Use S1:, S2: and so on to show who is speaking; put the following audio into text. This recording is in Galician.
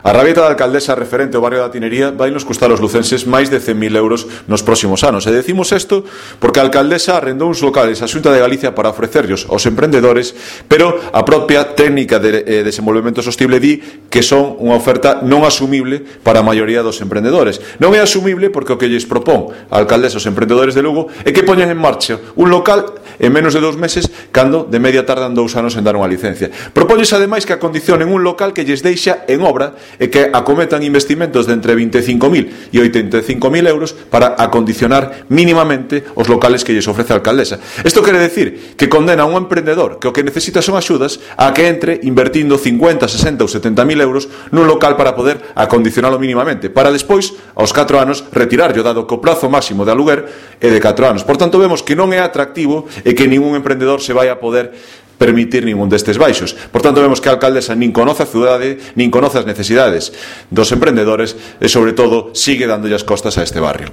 S1: A rabieta da alcaldesa referente ao barrio da Tinería vai nos custar aos lucenses máis de 100.000 euros nos próximos anos. E decimos isto porque a alcaldesa arrendou uns locales a Xunta de Galicia para ofrecerlos aos emprendedores, pero a propia técnica de desenvolvemento sostible di que son unha oferta non asumible para a maioría dos emprendedores. Non é asumible porque o que lles propón a alcaldesa aos emprendedores de Lugo é que poñan en marcha un local en menos de 2 meses cando de media tardan 2 anos en dar unha licencia. Propónlles ademais que acondicionen un local que lles deixa en obra e que acometan investimentos de entre 25.000 e 85.000 euros para acondicionar mínimamente os locales que lles ofrece a alcaldesa. Isto quere decir que condena a un emprendedor que o que necesita son axudas a que entre invertindo 50, 60 ou 70.000 euros nun local para poder acondicionalo mínimamente, para despois, aos 4 anos, retirarlo, dado que o prazo máximo de aluguer é de 4 anos. Por tanto, vemos que non é atractivo e que ningún emprendedor se vai a poder permitir ningún destes baixos. Por tanto, vemos que a alcaldesa nin conoce a cidade, nin conoce as necesidades dos emprendedores e, sobre todo, sigue dándolle as costas a este barrio.